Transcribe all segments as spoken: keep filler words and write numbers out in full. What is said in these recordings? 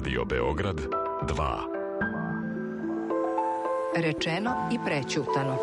Radio Beograd dva. Rečeno i prećutano.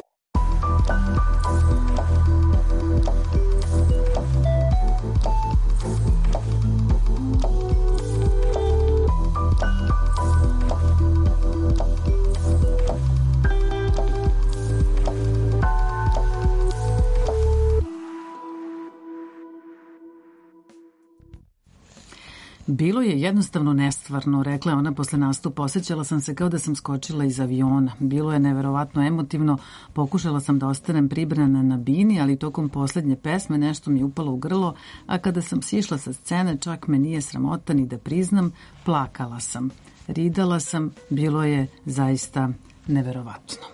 Bilo je jednostavno nestvarno, rekla je ona posle nastupa. Osjećala sam se kao da sam skočila iz aviona. Bilo je neverovatno emotivno. Pokušala sam da ostanem pribrana na bini, ali tokom poslednje pesme nešto mi je upalo u grlo, a kada sam sišla sa scene, čak me nije sramota ni da priznam, plakala sam. Ridala sam, bilo je zaista neverovatno.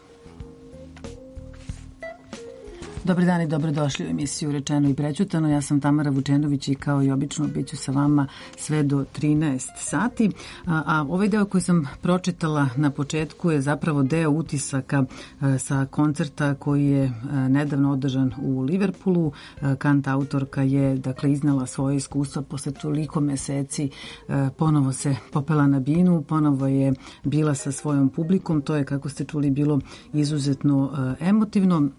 Dobar dan i dobrodošli u emisiju Rečeno i prećutano. Ja sam Tamara Vučenović i kao i obično bit ću sa vama sve do trinaest sati. A, a ovaj deo koji sam pročitala na početku je zapravo deo utisaka a, sa koncerta koji je a, nedavno održan u Liverpoolu. A, kantautorka je dakle iznala svoje iskustva posle toliko meseci. A, ponovo se popela na binu, ponovo je bila sa svojom publikom. To je, kako ste čuli, bilo izuzetno a, emotivno.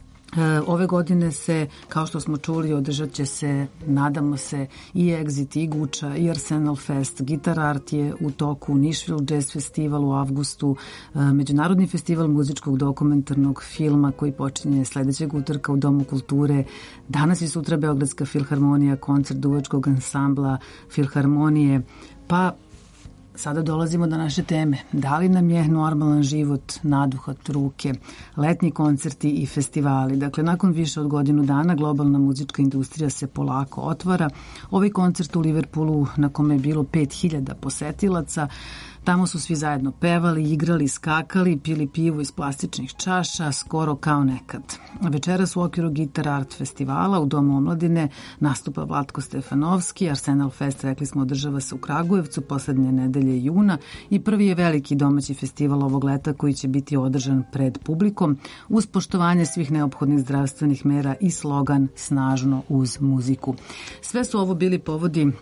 Ove godine se, kao što smo čuli, održat će se, nadamo se, i Exit, i Guča, i Arsenal Fest. Guitar Art je u toku, Nashville Jazz Festival u avgustu, Međunarodni festival muzičkog dokumentarnog filma koji počinje sledećeg utorka u Domu kulture. Danas i sutra Beogradska filharmonija, koncert duvačkog ansambla Filharmonije. Pa sada dolazimo do naše teme. Da li nam je normalan život naduhat ruke, letnji koncerti i festivali? Dakle, nakon više od godinu dana globalna muzička industrija se polako otvara. Ovaj koncert u Liverpoolu na kome je bilo pet hiljada posetilaca, tamo su svi zajedno pevali, igrali, skakali, pili pivo iz plastičnih čaša, skoro kao nekad. Večeras u okviru Guitar Art festivala u Domu omladine nastupa Vlatko Stefanovski. Arsenal Fest, rekli smo, održava se u Kragujevcu poslednje nedelje juna i prvi je veliki domaći festival ovog leta koji će biti održan pred publikom uz poštovanje svih neophodnih zdravstvenih mera i slogan snažno uz muziku. Sve su ovo bili povodi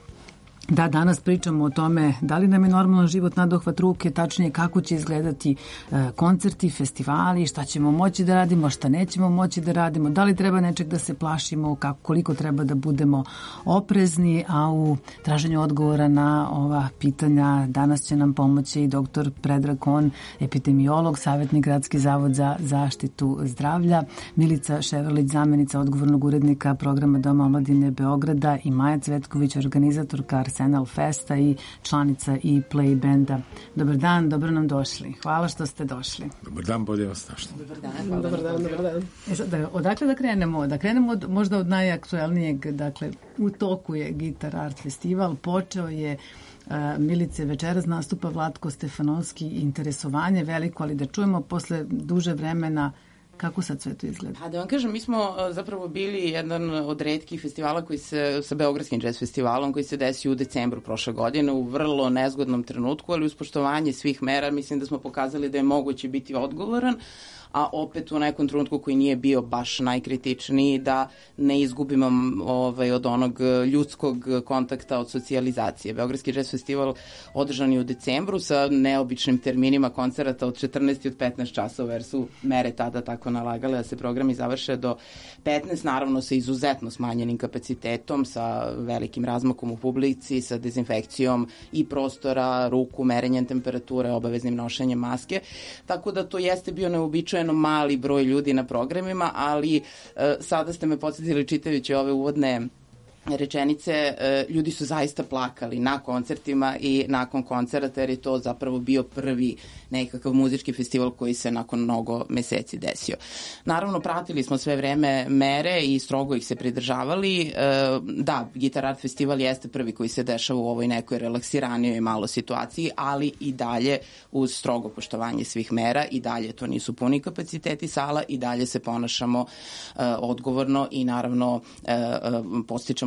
da danas pričamo o tome da li nam je normalan život nadohvat ruke, tačnije kako će izgledati e, koncerti, festivali, šta ćemo moći da radimo, šta nećemo moći da radimo, da li treba nečeg da se plašimo, kako, koliko treba da budemo oprezni, a u traženju odgovora na ova pitanja danas će nam pomoći i doktor Predrag Kon, epidemiolog, savjetnik Gradski zavod za zaštitu zdravlja, Milica Ševrlić, zamenica odgovornog urednika programa Doma omladine Beograda i Maja Cvetković, organizatorka Arsenal Festa i članica i play benda. Dobar dan, dobro nam došli. Hvala što ste došli. Dobar dan, bolje vas našli. Dobar dan, hvala. Dobar dan, dobar dan. E, da, odakle da krenemo? Da krenemo od, možda od najaktuelnijeg, dakle, u toku je Guitar Art festival, počeo je uh, Milice večeras nastupa Vlatko Stefanovski, interesovanje veliko, ali da čujemo posle duže vremena kako sad sve to izgleda? Pa da vam kažem, mi smo zapravo bili jedan od retkih festivala koji se, sa Beogradskim jazz festivalom koji se desio u decembru prošle godine u vrlo nezgodnom trenutku, ali uz poštovanje svih mera mislim da smo pokazali da je moguće biti odgovoran, a opet u nekom trenutku koji nije bio baš najkritičniji, da ne izgubimo ovaj, od onog ljudskog kontakta, od socijalizacije. Beogradski jazz festival održan je u decembru sa neobičnim terminima koncerata od četrnaest i od petnaest časova, jer su mere tada tako nalagale da se programi završe do petnaest, naravno sa izuzetno smanjenim kapacitetom, sa velikim razmakom u publici, sa dezinfekcijom i prostora, ruku, merenjem temperature, obaveznim nošenjem maske. Tako da to jeste bio neobičajen mali broj ljudi na programima, ali e, sada ste me podsjetili čitajući ove uvodne rečenice, e, ljudi su zaista plakali na koncertima i nakon koncerta, jer je to zapravo bio prvi nekakav muzički festival koji se nakon mnogo meseci desio. Naravno, pratili smo sve vreme mere i strogo ih se pridržavali. E, da, Guitar Art festival jeste prvi koji se dešava u ovoj nekoj relaksiranijoj malo situaciji, ali i dalje uz strogo poštovanje svih mera, i dalje to nisu puni kapaciteti sala, i dalje se ponašamo e, odgovorno i naravno e, e, postičemo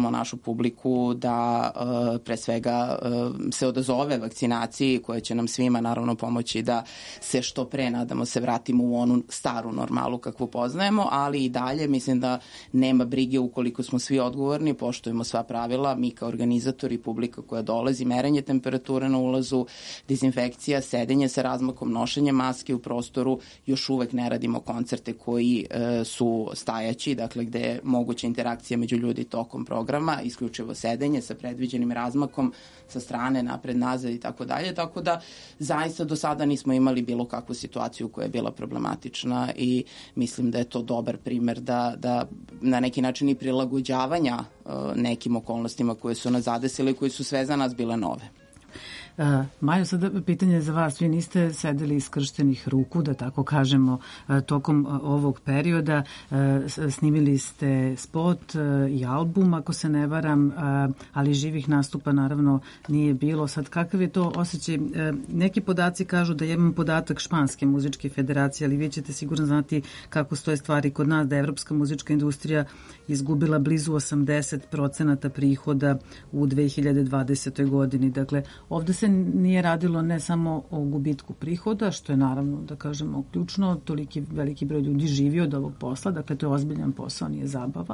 pozivamo našu publiku da pre svega se odazove vakcinaciji koja će nam svima naravno pomoći da se što pre, nadamo se, vratimo u onu staru normalu kakvu poznajemo, ali i dalje mislim da nema brige ukoliko smo svi odgovorni, poštujemo sva pravila, mi kao organizatori, publika koja dolazi, merenje temperature na ulazu, dezinfekcija, sedenje sa razmakom, nošenje maske u prostoru, još uvek ne radimo koncerte koji e, su stajaći, dakle gde je moguća interakcija među ljudi tokom programa, isključivo sedenje sa predviđenim razmakom sa strane, napred, nazad i tako dalje, tako da zaista do sada nismo imali bilo kakvu situaciju koja je bila problematična i mislim da je to dobar primer da, da na neki način i prilagođavanja uh, nekim okolnostima koje su nas zadesile i koje su sve za nas bile nove. Uh, Majo, sada pitanje za vas. Vi niste sedeli iskrštenih ruku, da tako kažemo, uh, tokom uh, ovog perioda. Uh, snimili ste spot uh, i album, ako se ne varam, uh, ali živih nastupa naravno nije bilo. Sad, kakav je to osjećaj? Uh, neki podaci kažu da imam podatak Španske muzičke federacije, ali vi ćete sigurno znati kako stoje stvari kod nas, da je evropska muzička industrija izgubila blizu osamdeset procenata prihoda u dve hiljade dvadesetoj godini. Dakle, ovde se nije radilo ne samo o gubitku prihoda, što je naravno, da kažemo, ključno, toliki veliki broj ljudi živi od ovog posla, dakle to je ozbiljan posao, nije zabava.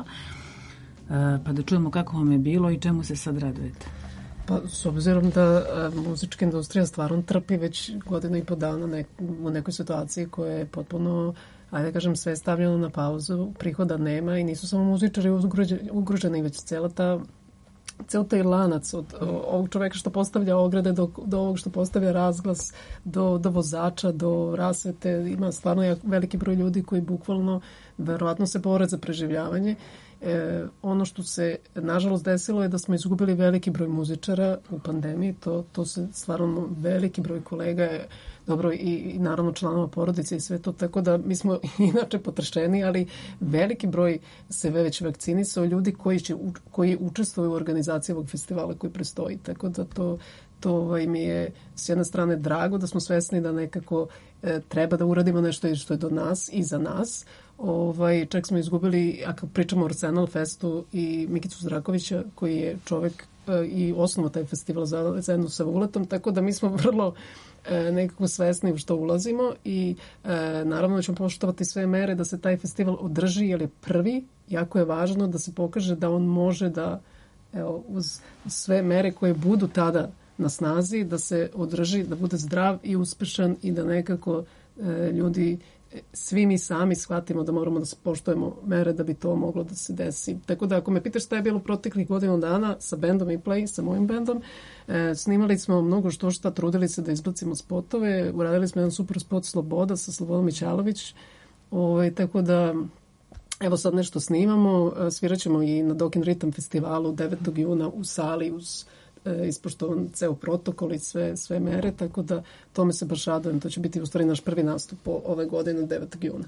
E, pa da čujemo kako vam je bilo i čemu se sad radujete. Pa, s obzirom da a, muzička industrija stvarno trpi već godinu i po dana nek, u nekoj situaciji koja je potpuno, ajde da kažem, sve stavljeno na pauzu, prihoda nema i nisu samo muzičari ugroženi, već cela ta ceo taj lanac od ovog čoveka što postavlja ograde do, do ovog što postavlja razglas, do, do vozača, do rasvete. Ima stvarno jak, veliki broj ljudi koji bukvalno verovatno se bore za preživljavanje. E, ono što se nažalost desilo je da smo izgubili veliki broj muzičara u pandemiji. To, to se stvarno veliki broj kolega je dobro i, i naravno članova porodice i sve to, tako da mi smo inače potrešeni, ali veliki broj se već vakcinisao ljudi koji, će, koji učestvuju u organizaciji ovog festivala koji prestoji, tako da to, to ovaj, mi je s jedne strane drago da smo svesni da nekako e, treba da uradimo nešto što je do nas i za nas. Ovaj, čak smo izgubili, ako pričamo o Arsenal Festu, i Mikicu Zrakovića koji je čovek e, i osnovao taj festival za, zajedno sa Vuletom, tako da mi smo vrlo e, nekako svesni u što ulazimo i e, naravno da ćemo poštovati sve mere da se taj festival održi, jer je prvi, jako je važno da se pokaže da on može da, evo, uz sve mere koje budu tada na snazi, da se održi, da bude zdrav i uspešan i da nekako e, ljudi, svi mi sami shvatimo da moramo da poštujemo mere da bi to moglo da se desi. Tako da ako me pitaš šta je bilo proteklih godinu dana sa bendom i Play, sa mojim bendom, e, snimali smo mnogo što šta, trudili se da izbacimo spotove, uradili smo jedan super spot Sloboda sa Slobodom Mićalović, ovaj, tako da evo sad nešto snimamo, svirat ćemo i na Dokin Ritam festivalu devetog juna u sali uz ispoštovan ceo protokol i sve, sve mere, tako da tome se baš radujem. To će biti u stvari naš prvi nastup po ove godine devetog juna.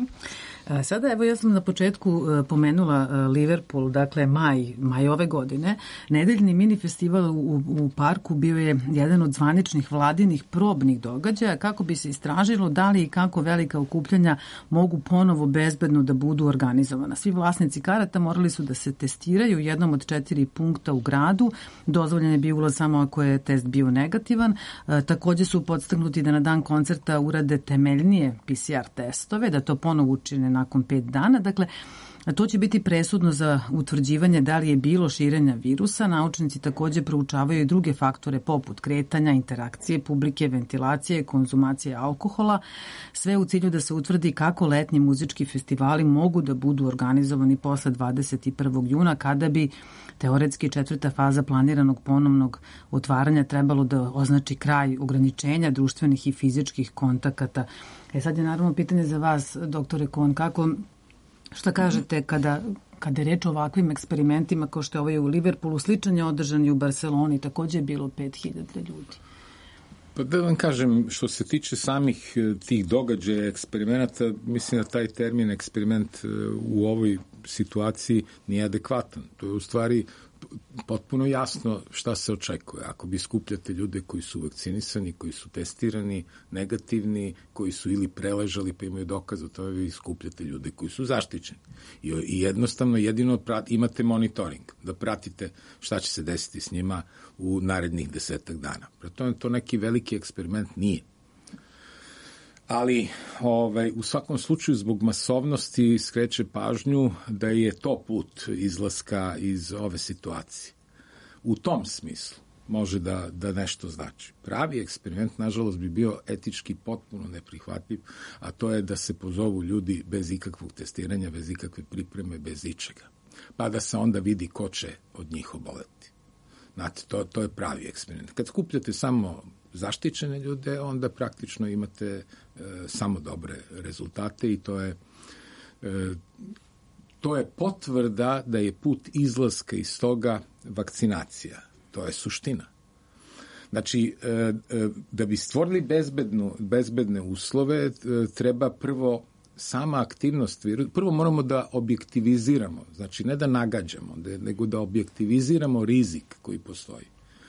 Sada, evo, ja sam na početku pomenula Liverpool, dakle maj, maj ove godine. Nedeljni mini festival u, u parku bio je jedan od zvaničnih vladinih probnih događaja kako bi se istražilo da li i kako velika okupljanja mogu ponovo bezbedno da budu organizovana. Svi vlasnici karata morali su da se testiraju u jednom od četiri punkta u gradu. Dozvoljen je bio ulaz samo ako je test bio negativan. E, takođe su podstaknuti da na dan koncerta urade temeljnije P C R testove, da to ponovo učine nakon pet dana. Dakle, to će biti presudno za utvrđivanje da li je bilo širenja virusa. Naučnici takođe proučavaju i druge faktore poput kretanja, interakcije publike, ventilacije, konzumacije alkohola, sve u cilju da se utvrdi kako letnji muzički festivali mogu da budu organizovani posle dvadeset prvog juna, kada bi teoretski četvrta faza planiranog ponovnog otvaranja trebalo da označi kraj ograničenja društvenih i fizičkih kontakata. E sad je naravno pitanje za vas, doktore Kon, kako, šta kažete kada, kada je reč o ovakvim eksperimentima kao što je ovaj u Liverpoolu, sličan je održan i u Barceloni, takođe je bilo pet hiljada ljudi. Pa da vam kažem, što se tiče samih tih događaja, eksperimenata, mislim da taj termin eksperiment u ovoj situaciji nije adekvatan. To je u stvari potpuno jasno šta se očekuje. Ako vi skupljate ljude koji su vakcinisani, koji su testirani, negativni, koji su ili preležali pa imaju dokaz o tome, vi skupljate ljude koji su zaštićeni. I, i jednostavno jedino prat, imate monitoring, da pratite šta će se desiti s njima u narednih desetak dana. Preto to neki veliki eksperiment nije. Ali ovaj, u svakom slučaju zbog masovnosti skreće pažnju da je to put izlaska iz ove situacije. U tom smislu može da, da nešto znači. Pravi eksperiment, nažalost, bi bio etički potpuno neprihvatljiv, a to je da se pozovu ljudi bez ikakvog testiranja, bez ikakve pripreme, bez ičega. Pa da se onda vidi ko će od njih oboleti. Znate, to, to je pravi eksperiment. Kad skupljate samo zaštićene ljude, onda praktično imate e, samo dobre rezultate i to je e, to je potvrda da je put izlaska iz toga vakcinacija. To je suština. Znači, e, e, da bi stvorili bezbednu, bezbedne uslove, e, treba prvo sama aktivnost virusa, prvo moramo da objektiviziramo, znači ne da nagađamo, da, nego da objektiviziramo rizik koji postoji.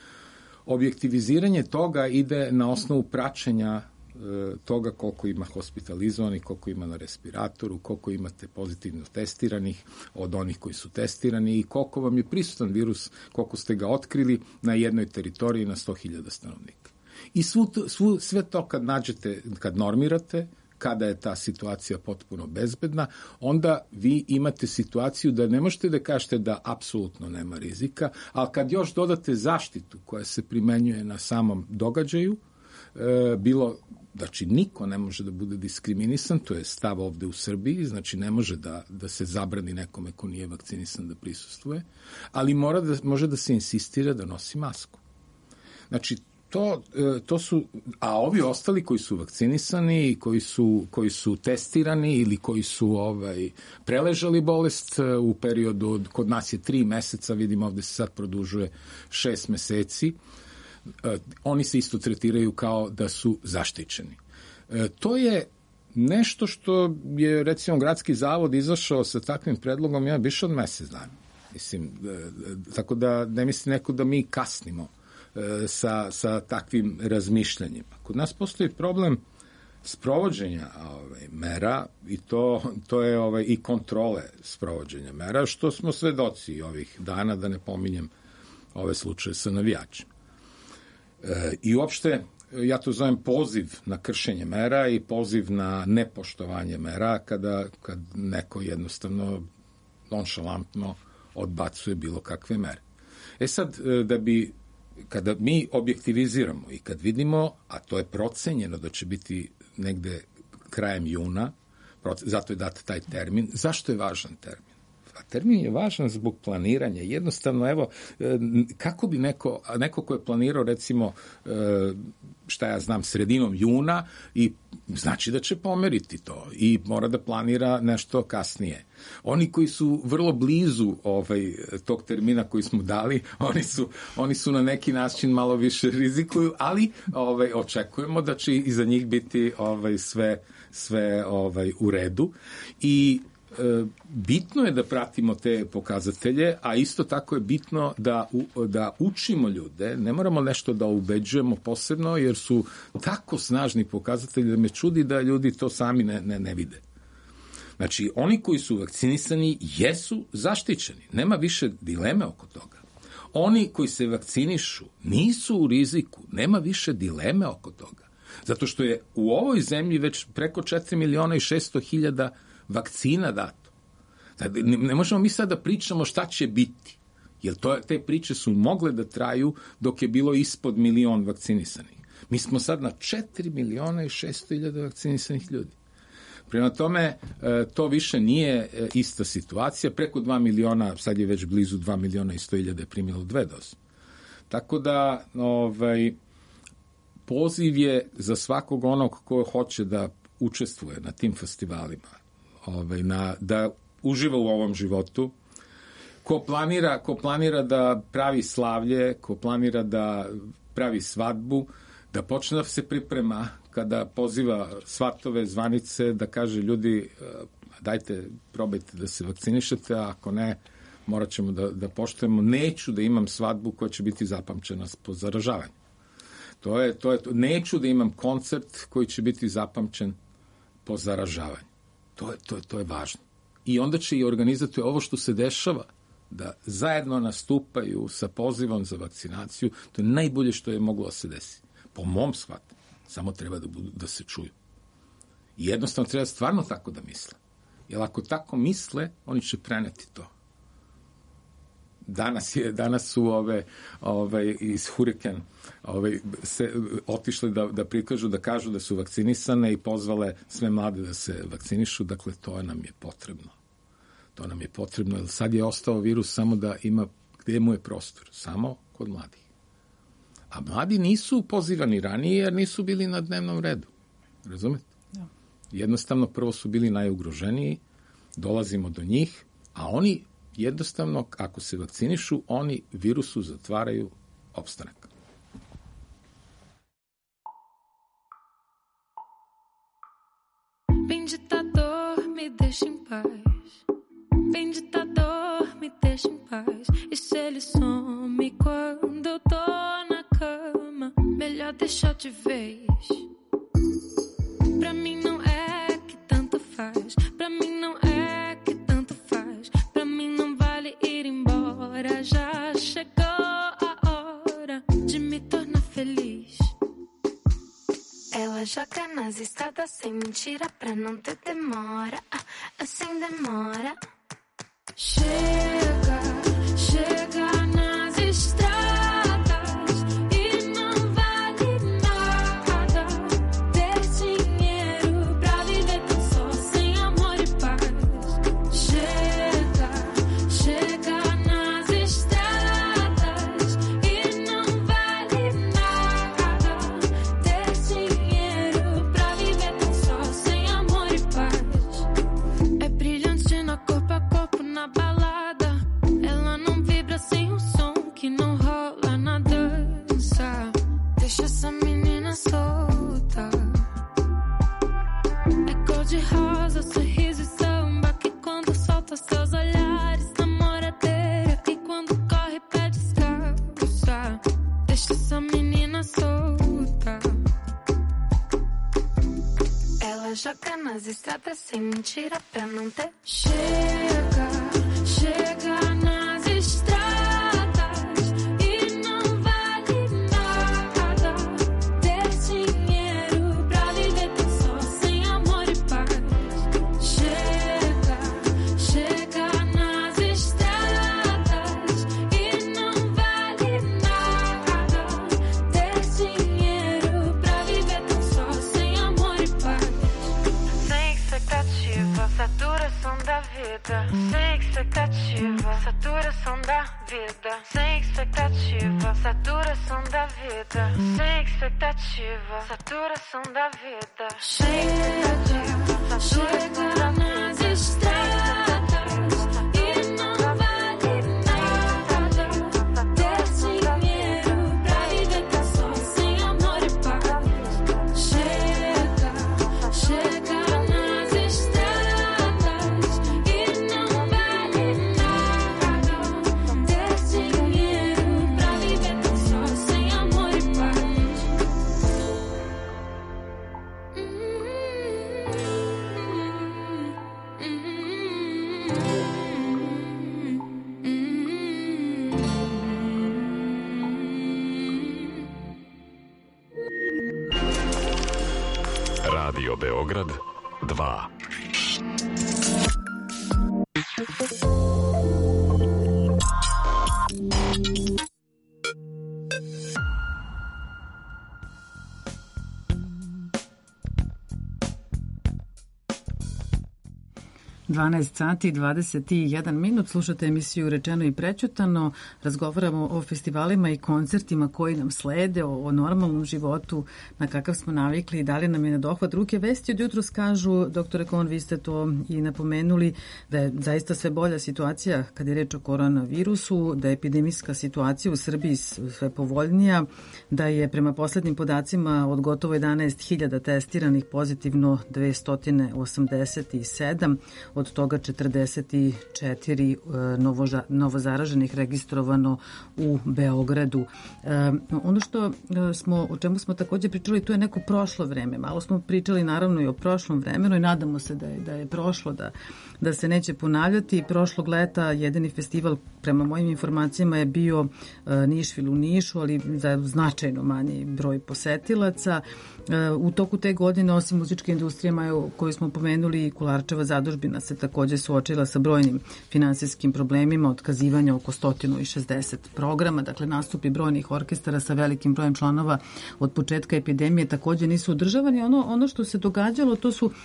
Objektiviziranje toga ide na osnovu praćenja e, toga koliko ima hospitalizovanih, koliko ima na respiratoru, koliko imate pozitivno testiranih od onih koji su testirani i koliko vam je prisutan virus, koliko ste ga otkrili na jednoj teritoriji na sto hiljada stanovnika. I svu, svu, sve to kad nađete, kad normirate, kada je ta situacija potpuno bezbedna, onda vi imate situaciju da ne možete da kažete da apsolutno nema rizika, ali kad još dodate zaštitu koja se primenjuje na samom događaju, e, bilo, znači niko ne može da bude diskriminisan, to je stav ovde u Srbiji, znači ne može da, da se zabrani nekome ko nije vakcinisan da prisustvuje, ali mora da, može da se insistira da nosi masku. Znači, To, to su, a ovi ostali koji su vakcinisani, koji su, koji su testirani ili koji su ovaj, preležali bolest u periodu, od, kod nas je tri meseca, vidimo ovde se sad produžuje šest meseci, oni se isto tretiraju kao da su zaštićeni. To je nešto što je, recimo, Gradski zavod izašao sa takvim predlogom, ja više od mesec dana. Mislim, tako da ne misli neko da mi kasnimo sa, sa takvim razmišljanjima. Kod nas postoji problem sprovođenja ovaj, mera i to, to je ovaj, i kontrole sprovođenja mera, što smo svedoci ovih dana, da ne pominjem ove slučaje sa navijačima. E, I uopšte, ja to zovem poziv na kršenje mera i poziv na nepoštovanje mera kada, kad neko jednostavno nonšalantno odbacuje bilo kakve mere. E sad, da bi kada mi objektiviziramo i kad vidimo, a to je procenjeno da će biti negde krajem juna, zato je dat taj termin. Zašto je važan termin? A termin je važan zbog planiranja. Jednostavno, evo, kako bi neko, neko ko je planirao, recimo, šta ja znam, sredinom juna, i znači da će pomeriti to i mora da planira nešto kasnije. Oni koji su vrlo blizu ovaj, tog termina koji smo dali, oni su, oni su na neki način malo više rizikuju, ali ovaj, očekujemo da će i za njih biti ovaj, sve, sve ovaj, u redu. I bitno je da pratimo te pokazatelje, a isto tako je bitno da, da učimo ljude, ne moramo nešto da ubeđujemo posebno, jer su tako snažni pokazatelji da me čudi da ljudi to sami ne, ne, ne vide. Znači, oni koji su vakcinisani jesu zaštićeni, nema više dileme oko toga. Oni koji se vakcinišu nisu u riziku, nema više dileme oko toga. Zato što je u ovoj zemlji već preko četiri miliona i šesto hiljada vakcina dato. Ne, ne možemo mi sad da pričamo šta će biti, jer to, te priče su mogle da traju dok je bilo ispod milion vakcinisanih. Mi smo sad na četiri miliona i šesto hiljada vakcinisanih ljudi. Prema tome, to više nije ista situacija. Preko dva miliona, sad je već blizu dva miliona i sto hiljada primilo dve doze. Tako da, ovaj, poziv je za svakog onog ko hoće da učestvuje na tim festivalima, ovaj, na, da uživa u ovom životu, ko planira, ko planira da pravi slavlje, ko planira da pravi svadbu, da počne da se priprema, kada poziva svatove, zvanice, da kaže ljudi, dajte, probajte da se vakcinišete, a ako ne, morat ćemo da, da poštujemo. Neću da imam svadbu koja će biti zapamćena po zaražavanju. To je, to je to. Neću da imam koncert koji će biti zapamćen po zaražavanju. To je, to je, to je važno. I onda će i organizatori ovo što se dešava, da zajedno nastupaju sa pozivom za vakcinaciju, to je najbolje što je moglo da se desi. Po mom shvatu, samo treba da, budu, da se čuju. I jednostavno treba stvarno tako da misle. Jer ako tako misle, oni će preneti to. Danas, je, danas su ove, ove iz Hurricane ove, se otišli da, da prikažu, da kažu da su vakcinisane i pozvale sve mlade da se vakcinišu. Dakle, to nam je potrebno. To nam je potrebno, jer sad je ostao virus samo da ima, gde mu je prostor? Samo kod mladih. A mladi nisu pozivani ranije jer nisu bili na dnevnom redu. Razumete? Ja. Jednostavno, prvo su bili najugroženiji, dolazimo do njih, a oni jednostavno, ako se vakcinišu, oni virusu zatvaraju opstanak. Vem ditador, me deixa em paz. Vem ditador, me deixa em paz. E se ele some quando eu tô na cama, melhor deixar de vez. Pra mim não é que tanto faz. Pra mim não é que tanto faz. Pra mim não vale ir embora. Já chegou a hora de me tornar feliz. Ela joga nas estradas sem mentira pra não ter demora. Assim demora. Chega, chega nas estradas e não vale nada ter dinheiro pra viver tão só sem amor e paz. Chega, chega nas estradas e não vale nada ter dinheiro pra viver tão só sem amor e paz. É brilhante na corpo a corpo na balada, ela não vibra sem o som que não rola na dança. Deixa essa menina solta. É cor de rosa, sorriso e samba que quando solta seus olhares namoradeira e quando corre pede descalça. Deixa essa menina solta. Ela joga nas estradas sem mentira pra não ter. Chega, chega nas estradas e não vale nada ter dinheiro pra viver tão só sem amor e paz. Chega, chega nas estradas e não vale nada ter dinheiro pra viver tão só sem amor e paz. Sem expectativa, saturação da vida. Sem expectativa, saturação da vida. Sem expectativa, saturação da vida. Sem expectativa, saturação da vida. Chega, chega nas estradas e não vale nada ter dinheiro pra viver tão só sem amor e paz. Chega, chega nas estradas e não vale nada ter dinheiro pra viver tão só sem amor e paz. Radio Beograd dva. dvanaest sati i dvadeset jedan minut, slušate emisiju Rečeno i prećutano, razgovaramo o festivalima i koncertima koji nam slede, o, o normalnom životu na kakav smo navikli i da li nam je na dohvat ruke. Vesti od jutros kažu, doktore Kon, vi ste to i napomenuli, da je zaista sve bolja situacija kad je reč o koronavirusu, da je epidemijska situacija u Srbiji sve povoljnija, da je prema poslednjim podacima od gotovo jedanaest hiljada testiranih pozitivno dvesta osamdeset sedam, od toga četrdeset četiri novo, novozaraženih registrovano u Beogradu. Ono što smo, o čemu smo takođe pričali, to je neko prošlo vreme. Malo smo pričali naravno i o prošlom vremenu i nadamo se da je, da je prošlo, da, da se neće ponavljati. Prošlog leta jedini festival, prema mojim informacijama, je bio Nišvil u Nišu, ali za značajno manji broj posetilaca. U toku te godine, osim muzičke industrije koju smo pomenuli, Kularčeva zadužbina se takođe suočila sa brojnim finansijskim problemima, otkazivanja oko sto šezdeset programa, dakle nastupi brojnih orkestara sa velikim brojem članova od početka epidemije takođe nisu održavani. Ono, ono što se događalo, to su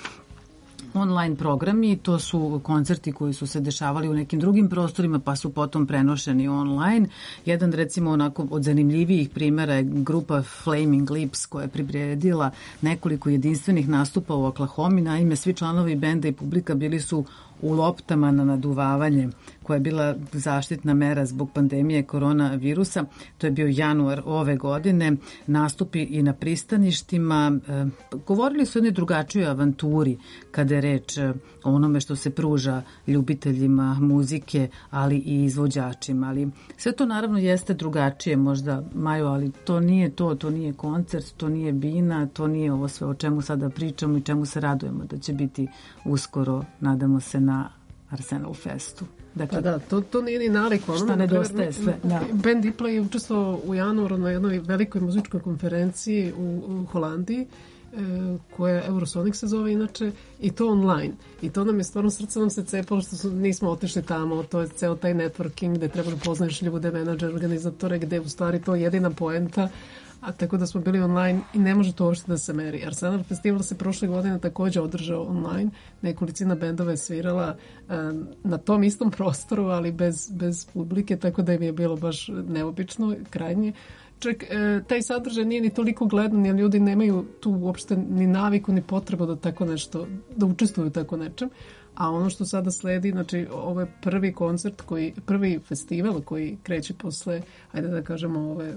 online programi, to su koncerti koji su se dešavali u nekim drugim prostorima pa su potom prenošeni online. Jedan recimo onako od zanimljivijih primjera je grupa Flaming Lips koja je priredila nekoliko jedinstvenih nastupa u Oklahomi. Naime, svi članovi benda i publika bili su u loptama na naduvavanje, koja je bila zaštitna mera zbog pandemije koronavirusa. To je bio januar ove godine. Nastupi i na pristaništima. E, govorili su o jednoj drugačijoj avanturi kada je reč o onome što se pruža ljubiteljima muzike, ali i izvođačima. Ali sve to naravno jeste drugačije, možda, Majo, ali to nije to, to nije koncert, to nije bina, to nije ovo sve o čemu sada pričamo i čemu se radujemo da će biti uskoro, nadamo se, na Arsenal Festu. Dakle, pa da, to, to nije ni naviko. Šta nedostaje sve. Da. Band Diplo je učestvovao u januaru na jednoj velikoj muzičkoj konferenciji u, u Holandiji, e, koja Eurosonic se zove inače, i to online. I to nam je stvarno, srce nam se cepalo što su, nismo otišli tamo, to je ceo taj networking gde treba da poznaješ ljude, menadžer, organizatore, gde u stvari to je jedina poenta. A tako da smo bili online i ne može to uopšte da se meri. Arsenal festival se prošle godine takođe održao online. Nekolicina bendova je svirala um, na tom istom prostoru, ali bez, bez publike, tako da im je bilo baš neobično, krajnje. Čak, e, taj sadržaj nije ni toliko gledan, jer ljudi nemaju tu uopšte ni naviku, ni potrebu da tako nešto, da učestvuju tako nečem. A ono što sada sledi, znači ovo je prvi koncert, koji, prvi festival koji kreće posle, ajde da kažemo, ove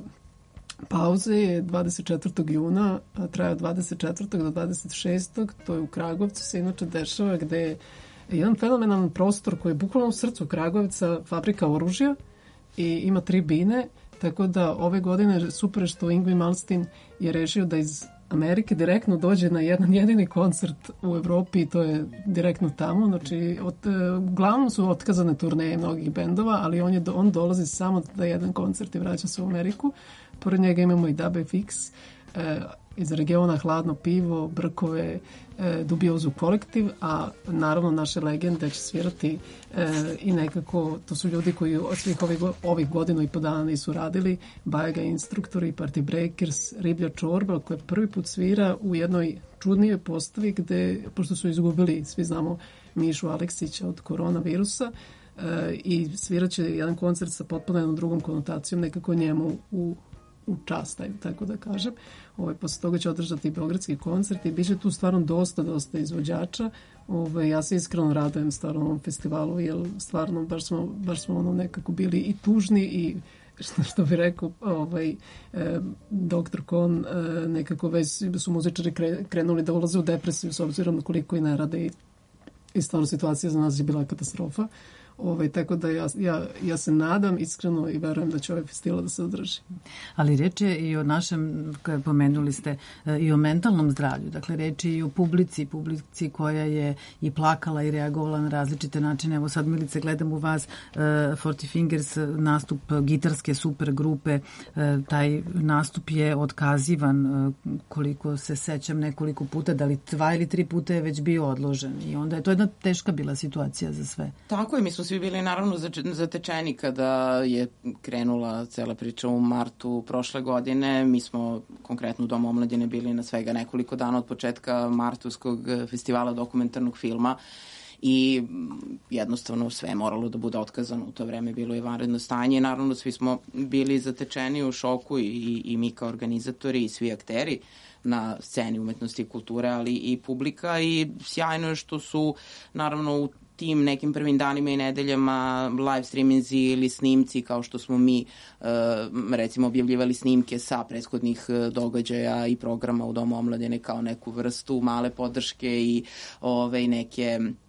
pauze je dvadeset četvrtog juna, a traje od dvadeset četvrtog do dvadeset šestog To je u Kragujevcu, se inače dešava, gde je jedan fenomenalan prostor koji je bukvalno u srcu Kragujevca, fabrika oružja i ima tri bine, tako da ove godine super što Yngwie Malmsteen je rešio da iz Amerike direktno dođe na jedan jedini koncert u Evropi i to je direktno tamo. Znači, od, uglavnom su otkazane turneje mnogih bendova, ali on, je, on dolazi samo da jedan koncert i vraća se u Ameriku. Pored njega imamo i Dub F X, e, iz regiona Hladno pivo, Brkove, e, Dubiozu kolektiv, a naravno naše legende će svirati e, i nekako, to su ljudi koji od svih ovih, ovih godina i po dana nisu radili, Bajaga instruktori, Party Breakers, Riblja čorba, koja prvi put svira u jednoj čudnijoj postavi gde, pošto su izgubili, svi znamo, Mišu Aleksića od koronavirusa, e, i svirat će jedan koncert sa potpuno jednom drugom konotacijom, nekako njemu u u čast, tako da kažem. Ovaj, posle toga će održati i beogradski koncert i bit će tu stvarno dosta, dosta izvođača. Ovaj, ja se iskreno radujem stvarno ovom festivalu, jer stvarno baš smo, baš smo ono nekako bili i tužni i što, što bi rekao ovaj, eh, doktor Kon, eh, nekako već su muzičari kre, krenuli da ulaze u depresiju s obzirom na koliko i ne rade i, i stvarno situacija za nas je bila katastrofa. Ovaj, tako da ja, ja, ja se nadam iskreno i verujem da će ovaj festival da se održi. Ali reč je i o našem, kao pomenuli ste, i o mentalnom zdravlju. Dakle, reč je i o publici, publici koja je i plakala i reagovala na različite načine. Evo sad, Milice, gledam u vas uh, Forty Fingers, nastup gitarske super grupe. Uh, taj nastup je otkazivan, uh, koliko se sećam, nekoliko puta, da li dva ili tri puta je već bio odložen. I onda je to jedna teška bila situacija za sve. Tako je, mi smo svi bili naravno zatečeni kada je krenula cela priča u martu prošle godine. Mi smo konkretno u Domu omladine bili na svega nekoliko dana od početka martovskog festivala dokumentarnog filma i jednostavno sve je moralo da bude otkazano. U to vreme bilo je vanredno stanje i naravno svi smo bili zatečeni u šoku i, i, i mi kao organizatori i svi akteri na sceni umetnosti i kulture, ali i publika, i sjajno je što su naravno u tim nekim prvim danima i nedeljama live streaminzi ili snimci, kao što smo mi uh, recimo objavljivali snimke sa prethodnih događaja i programa u Domu omladine kao neku vrstu male podrške i ove, neke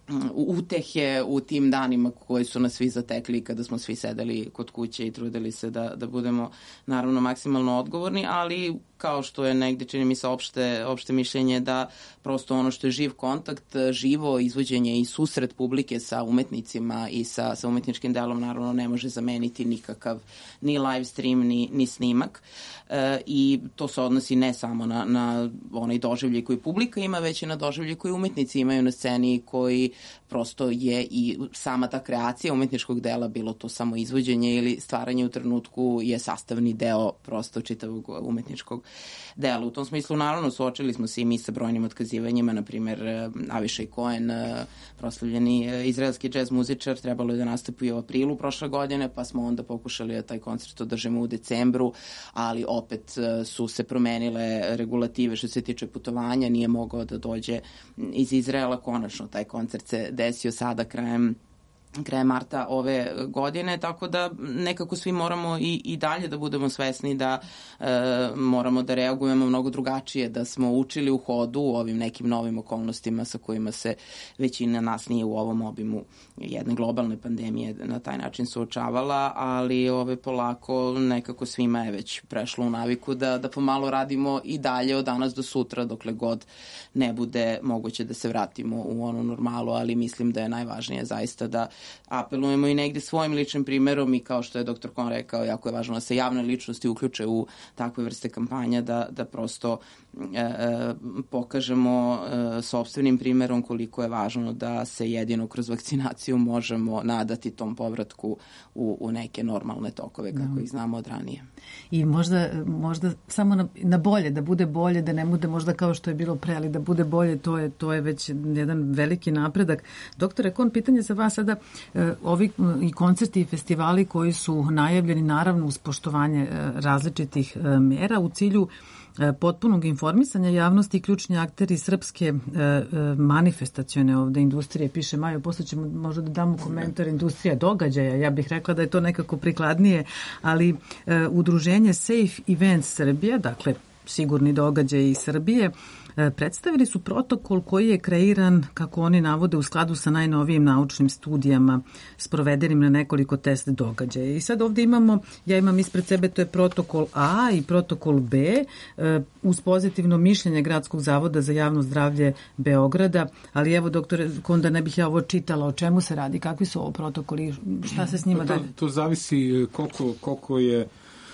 utehe u tim danima koji su nas svi zatekli kada smo svi sedeli kod kuće i trudili se da, da budemo naravno maksimalno odgovorni, ali kao što je negde, čini mi se, opšte, opšte mišljenje da prosto ono što je živ kontakt, živo izvođenje i susret publike sa umetnicima i sa, sa umetničkim delom naravno ne može zameniti nikakav ni live stream, ni, ni snimak. E, I to se odnosi ne samo na, na onaj doživljaj koji publika ima, već i na doživljaj koji umetnici imaju na sceni, koji prosto je i sama ta kreacija umetničkog dela, bilo to samo izvođenje ili stvaranje u trenutku, je sastavni deo prosto čitavog umetničkog dela. U tom smislu, naravno, suočili smo se i mi sa brojnim otkazivanjima, na primjer Avišaj Cohen, proslavljeni izraelski džez muzičar, trebalo je da nastupi u aprilu prošle godine, pa smo onda pokušali da taj koncert održimo u decembru, ali opet su se promenile regulative što se tiče putovanja, nije mogao da dođe iz Izraela. Konačno taj koncert se desio sada krajem krajem marta ove godine, tako da nekako svi moramo i, i dalje da budemo svesni da e, moramo da reagujemo mnogo drugačije, da smo učili u hodu u ovim nekim novim okolnostima sa kojima se većina nas nije u ovom obimu jedne globalne pandemije na taj način suočavala, ali ove polako nekako svima je već prešlo u naviku da, da pomalo radimo i dalje od danas do sutra, dokle god ne bude moguće da se vratimo u onu normalu, ali mislim da je najvažnije zaista da apelujemo i negde svojim ličnim primerom i kao što je doktor Kon rekao, jako je važno da se javne ličnosti uključe u takve vrste kampanja, da, da prosto e, e, pokažemo e, sopstvenim primerom koliko je važno da se jedino kroz vakcinaciju možemo nadati tom povratku u, u neke normalne tokove kako da. ih znamo od ranije. I možda, možda samo na, na bolje, da bude bolje, da ne bude možda kao što je bilo pre, ali da bude bolje, to je, to je već jedan veliki napredak. Doktore Kon, pitanje za vas sada, e, ovi i koncerti i festivali koji su najavljeni naravno uz poštovanje e, različitih e, mera u cilju e, potpunog informisanja javnosti i ključni akteri srpske e, e, manifestacione ovde industrije, piše Majo, posle ćemo možda da damo komentar industrija događaja, ja bih rekla da je to nekako prikladnije, ali e, udruženje Safe Events Srbija, dakle sigurni događaji iz Srbije, predstavili su protokol koji je kreiran, kako oni navode, u skladu sa najnovijim naučnim studijama sprovedenim na nekoliko test događaja. I sad ovdje imamo, ja imam ispred sebe, to je protokol A i protokol B, uz pozitivno mišljenje Gradskog zavoda za javno zdravlje Beograda, ali evo, doktore Konda, ne bih ja ovo čitala, o čemu se radi, kakvi su ovo protokoli, šta se s njima pa to, dalje? To zavisi koliko, koliko je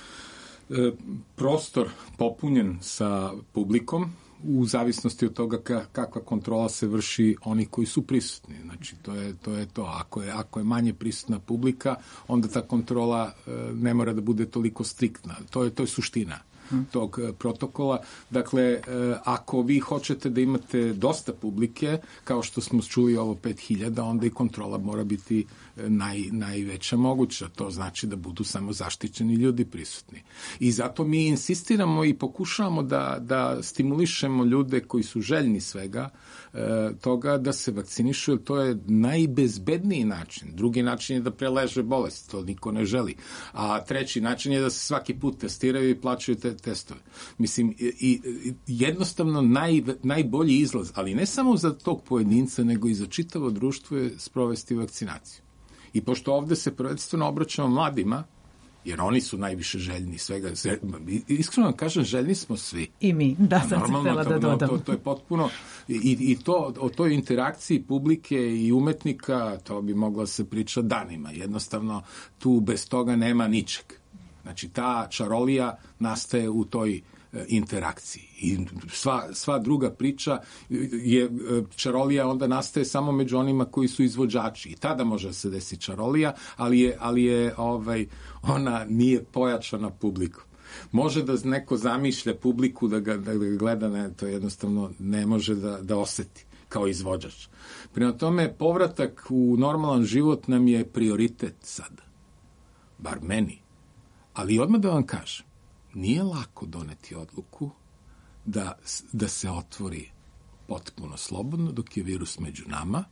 prostor popunjen sa publikom, u zavisnosti od toga kakva kontrola se vrši oni koji su prisutni. Znači, to je to. Je to. Ako je, ako je manje prisutna publika, onda ta kontrola ne mora da bude toliko striktna. To je, to je suština tog protokola. Dakle, ako vi hoćete da imate dosta publike, kao što smo čuli ovo pet hiljada, onda i kontrola mora biti naj, najveća moguća. To znači da budu samo zaštićeni ljudi prisutni. I zato mi insistiramo i pokušavamo da, da stimulišemo ljude koji su željni svega toga da se vakcinišu, jer to je najbezbedniji način. Drugi način je da preleže bolest, to niko ne želi. A treći način je da se svaki put testiraju i plaćaju te testove. Mislim, i, i jednostavno naj, najbolji izlaz, ali ne samo za tog pojedinca, nego i za čitavo društvo je sprovesti vakcinaciju. I pošto ovde se prvenstveno obraćamo mladima, jer oni su najviše željni svega. Iskreno vam kažem, željni smo svi. I mi, da, sad se htjela da dodam. To, to je potpuno, i, i to, o toj interakciji publike i umetnika, to bi moglo se pričati danima. Jednostavno, tu bez toga nema ničeg. Znači, ta čarolija nastaje u toj interakciji. I sva, sva druga priča je, čarolija onda nastaje samo među onima koji su izvođači. I tada može da se desi čarolija, ali je, ali je ovaj, ona nije pojačana publikom. Može da neko zamišlja publiku da ga, da ga gleda, ne, to jednostavno ne može da, da oseti kao izvođač. Prema tome, povratak u normalan život nam je prioritet sada. Bar meni. Ali odmah da vam kažem, nije lako doneti odluku da, da se otvori potpuno slobodno dok je virus među nama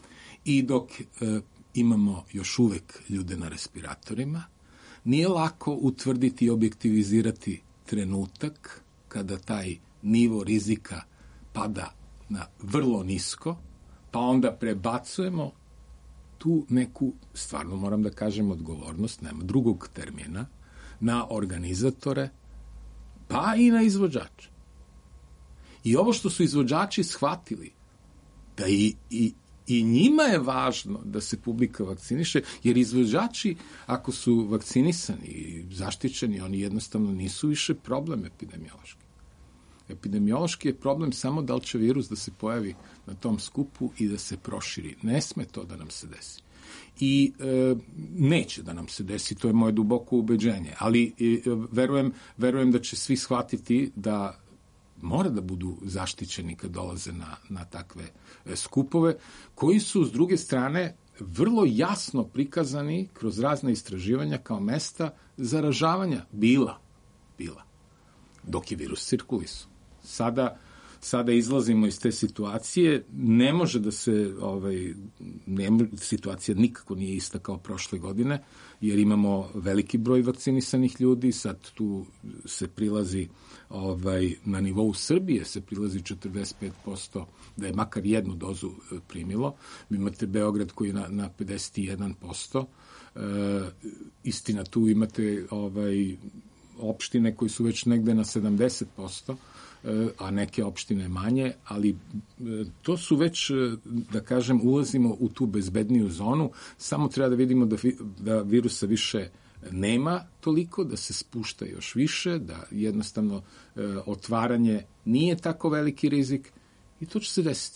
i dok e, imamo još uvek ljude na respiratorima. Nije lako utvrditi i objektivizirati trenutak kada taj nivo rizika pada na vrlo nisko, pa onda prebacujemo tu neku, stvarno moram da kažem, odgovornost, nema drugog termina, na organizatore, pa i na izvođače. I ovo što su izvođači shvatili, da i, i, i njima je važno da se publika vakciniše, jer izvođači, ako su vakcinisani i zaštićeni, oni jednostavno nisu više problem epidemiološki. Epidemiološki je problem samo da li će virus da se pojavi na tom skupu i da se proširi. Ne sme to da nam se desi. I e, neće da nam se desi, to je moje duboko ubeđenje, ali e, verujem, verujem da će svi shvatiti da mora da budu zaštićeni kad dolaze na, na takve skupove, koji su, s druge strane, vrlo jasno prikazani kroz razne istraživanja kao mesta zaražavanja. Bila. Bila. Dok je virus cirkulisao. Sada, sada izlazimo iz te situacije, ne može da se, ovaj, ne, situacija nikako nije ista kao prošle godine, jer imamo veliki broj vakcinisanih ljudi, sad tu se prilazi, ovaj, na nivou Srbije se prilazi četrdeset pet posto da je makar jednu dozu primilo. Vi imate Beograd koji je na, na pedeset jedan posto. E, istina, tu imate ovaj, opštine koji su već negde na sedamdeset posto, a neke opštine manje, ali to su već, da kažem, ulazimo u tu bezbedniju zonu, samo treba da vidimo da, da virusa više nema toliko, da se spušta još više, da jednostavno otvaranje nije tako veliki rizik i to će se desiti.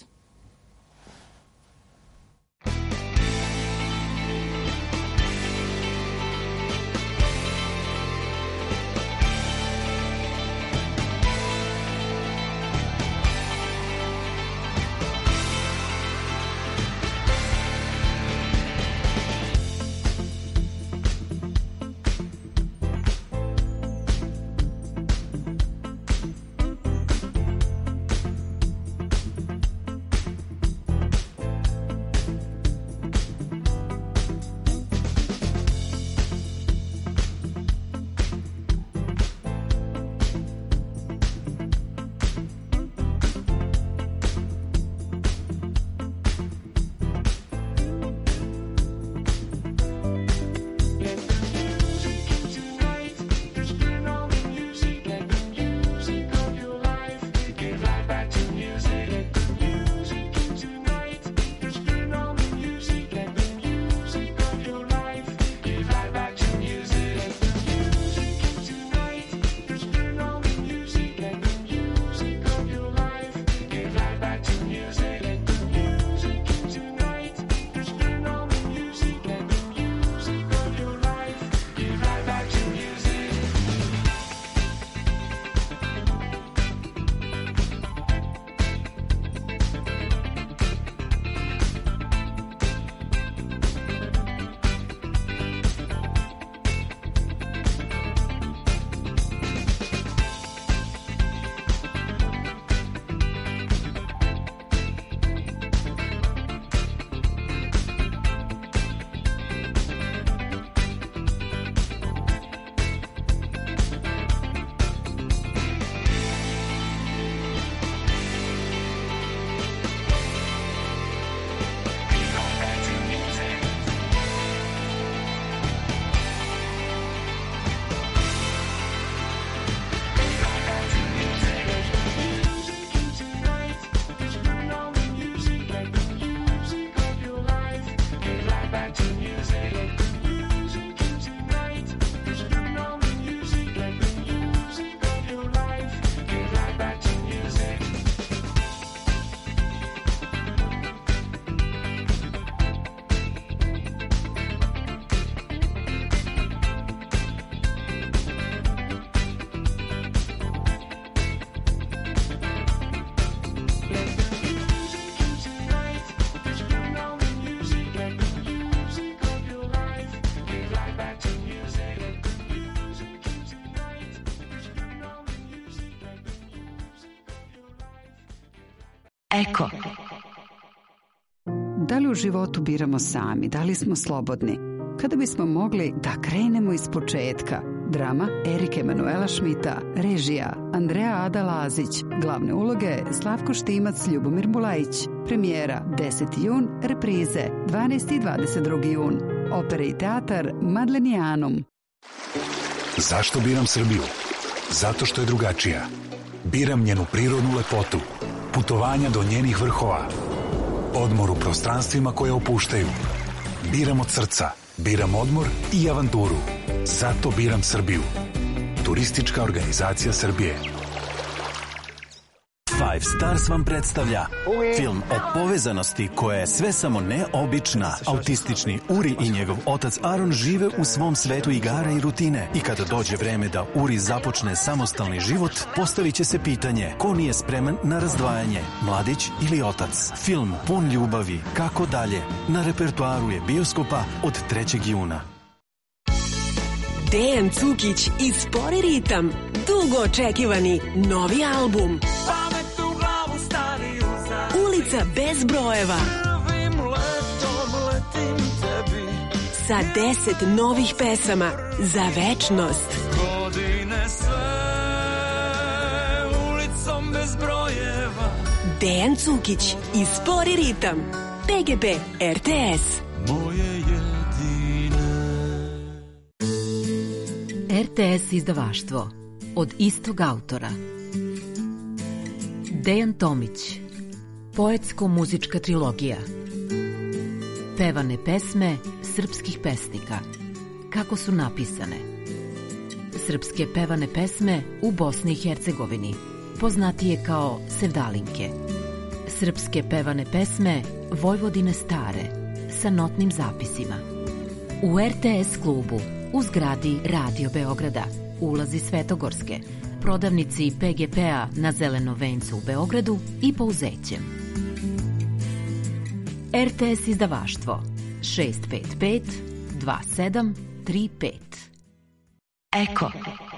Eko. Da li u životu biramo sami? Da li smo slobodni? Kada bismo mogli da krenemo iz početka, Drama Erike Emanuela Šmita. Režija Andreja Ada Lazić. Glavne uloge Slavko Štimac, Ljubomir Bulajić. Premijera deseti jun, reprize dvanaesti i dvadeset drugi jun. Opera i teatar Madlenijanum. Zašto biram Srbiju? Zato što je drugačija. Biram njenu prirodnu lepotu, putovanja do njenih vrhova, odmor u prostranstvima koje opuštaju. Biram od srca, biram odmor i avanturu. Zato biram Srbiju. Turistička organizacija Srbije. Five Stars vam predstavlja film o povezanosti koja je sve samo neobična. Autistični Uri i njegov otac Aron žive u svom svetu igara i rutine. I kada dođe vreme da Uri započne samostalni život, postavit će se pitanje ko nije spreman na razdvajanje, mladić ili otac. Film pun ljubavi, kako dalje, na repertoaru je bioskopa od trećeg juna. Dejan Cukić i Spori ritam. Dugo očekivani novi album. Ulica bez brojeva. Sa deset novih pesama za večnost. Godine sve ulicom bez brojeva. Dejan Cukić i Spori ritam. P G P R T S. Moje jedine. R T S izdavaštvo. Od istog autora. Dejan Tomić. Poetsko-muzička trilogija. Pevane pesme srpskih pesnika. Kako su napisane. Srpske pevane pesme u Bosni i Hercegovini, poznatije kao sevdalinke. Srpske pevane pesme Vojvodine stare, sa notnim zapisima. U R T S klubu, u zgradi Radio Beograda, ulazi Svetogorske, prodavnici P G P-a na Zeleno vencu u Beogradu i Pouzećem. R T S izdavaštvo šest pet pet dva sedam tri pet. Eko.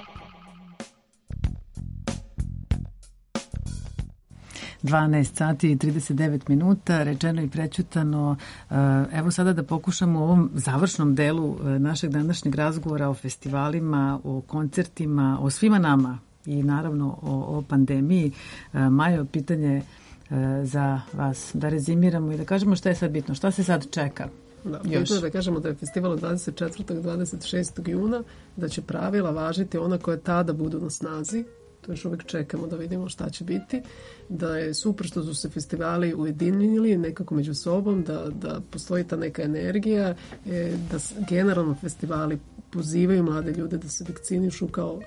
dvanaest sati i trideset devet minuta, rečeno i prećutano. Evo sada da pokušamo u ovom završnom delu našeg današnjeg razgovora o festivalima, o koncertima, o svima nama i naravno o, o pandemiji. Majo, pitanje za vas, da rezimiramo i da kažemo šta je sad bitno, šta se sad čeka. Da, bitno je da kažemo da je festival od dvadeset četvrtog do dvadeset šestog juna, da će pravila važiti ona koje tada budu na snazi. To još uvijek čekamo da vidimo šta će biti. Da je super što su se festivali ujedinili nekako među sobom, da, da postoji ta neka energija, da generalno festivali pozivaju mlade ljude da se vakcinišu kao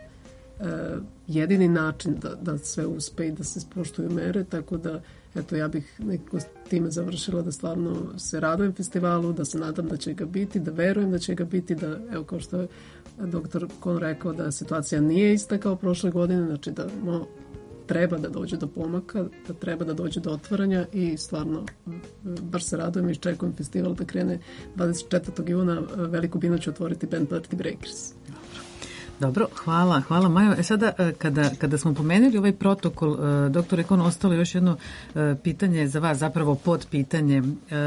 jedini način da, da sve uspe i da se spoštuju mere, tako da eto ja bih nekako s time završila, da stvarno se radujem festivalu, da se nadam da će ga biti, da verujem da će ga biti, da evo kao što je doktor Kon rekao da situacija nije ista kao prošle godine, znači da no, treba da dođe do pomaka, da treba da dođe do otvaranja i stvarno baš se radujem i čekujem festival da krene dvadeset četvrtog juna. Veliku binu će otvoriti band Party Breakers. Dobro, hvala, hvala Majo. E sada, kada, kada smo pomenuli ovaj protokol, doktor Ekon, ostalo još jedno pitanje za vas, zapravo pod pitanje.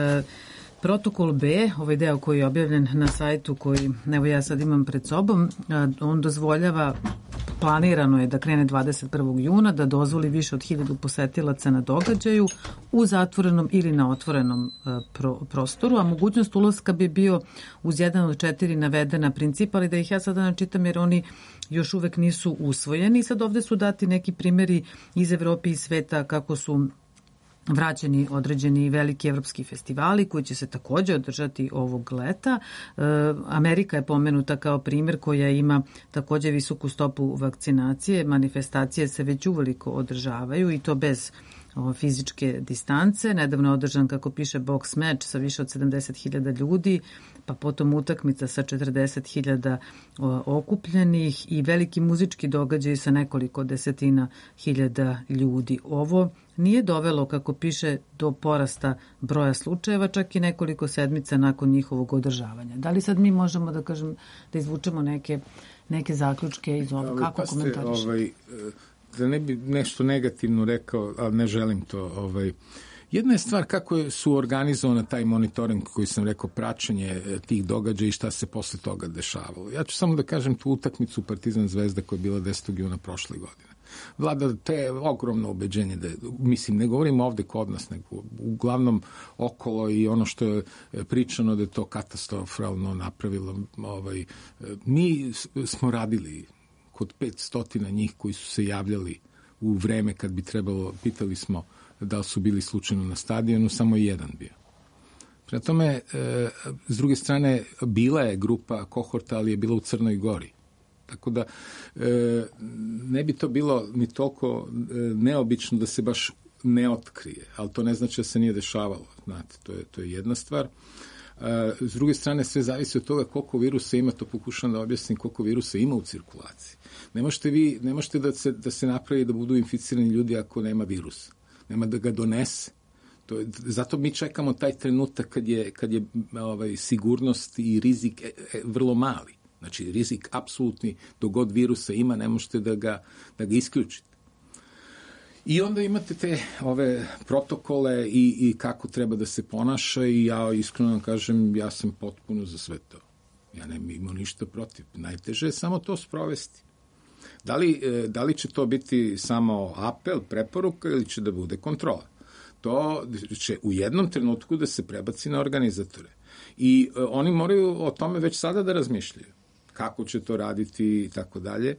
Protokol B, ovaj deo koji je objavljen na sajtu koji, evo ja sad imam pred sobom, on dozvoljava, planirano je da krene dvadeset prvog juna, da dozvoli više od hiljadu posetilaca na događaju u zatvorenom ili na otvorenom pro, prostoru, a mogućnost ulaska bi bio uz jedan od četiri navedena principa, ali da ih ja sada načitam jer oni još uvek nisu usvojeni. Sad ovde su dati neki primjeri iz Evrope i sveta kako su vraćeni određeni veliki evropski festivali koji će se takođe održati ovog leta. E, Amerika je pomenuta kao primjer koja ima takođe visoku stopu vakcinacije. Manifestacije se već uveliko održavaju i to bez o, fizičke distance. Nedavno je održan, kako piše, boks meč sa više od sedamdeset hiljada ljudi, pa potom utakmica sa četrdeset hiljada okupljenih i veliki muzički događaj sa nekoliko desetina hiljada ljudi. Ovo nije dovelo, kako piše, do porasta broja slučajeva, čak i nekoliko sedmica nakon njihovog održavanja. Da li sad mi možemo da kažem, da izvučemo neke, neke zaključke iz ovog? Kako pa komentariš? Ovaj, da ne bi nešto negativno rekao, ali ne želim to, ovaj, Jedna je stvar kako su organizovana taj monitoring koji sam rekao, praćenje tih događaja i šta se posle toga dešavalo. Ja ću samo da kažem tu utakmicu Partizan Zvezda koja je bila desetog juna prošle godine. Vlada te ogromno ubeđenje da je, mislim, ne govorim ovde kod nas, nego uglavnom okolo i ono što je pričano da je to katastrofalno napravilo. Ovaj, mi smo radili kod petstotina njih koji su se javljali u vreme kad bi trebalo, pitali smo da li su bili slučajno na stadionu, samo jedan bio. Prema tome, e, s druge strane, bila je grupa kohorta, ali je bila u Crnoj Gori. Tako da e, ne bi to bilo ni toliko e, neobično da se baš ne otkrije, ali to ne znači da se nije dešavalo. Znate, to je, to je jedna stvar. E, s druge strane, sve zavisi od toga koliko virusa ima, to pokušam da objasnim koliko virusa ima u cirkulaciji. Ne možete vi, ne možete da se, da se napravi da budu inficirani ljudi ako nema virusa. Nema da ga donese. To je, zato mi čekamo taj trenutak kad je, kad je ovaj, sigurnost i rizik e, e, vrlo mali. Znači, rizik apsolutni, dok god virusa ima, ne možete da ga, da ga isključite. I onda imate te ove protokole i, i kako treba da se ponaša i ja iskreno kažem, ja sam potpuno za sve to. Ja ne imam ništa protiv. Najteže je samo to sprovesti. Da li, da li će to biti samo apel, preporuka ili će da bude kontrola? To će u jednom trenutku da se prebaci na organizatore. I oni moraju o tome već sada da razmišljaju. Kako će to raditi i tako dalje.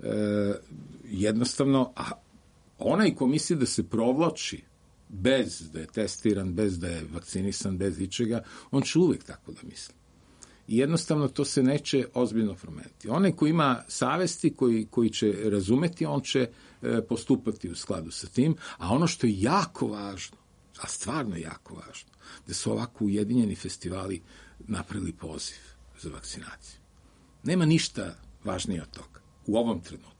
Jednostavno, a onaj ko misli da se provlači bez da je testiran, bez da je vakcinisan, bez ičega, on će uvek tako da misli. I jednostavno to se neće ozbiljno promeniti. Onaj ko ima savesti, koji, koji će razumeti, on će e, postupati u skladu sa tim, a ono što je jako važno, a stvarno jako važno, da su ovako ujedinjeni festivali napravili poziv za vakcinaciju. Nema ništa važnije od toga u ovom trenutku.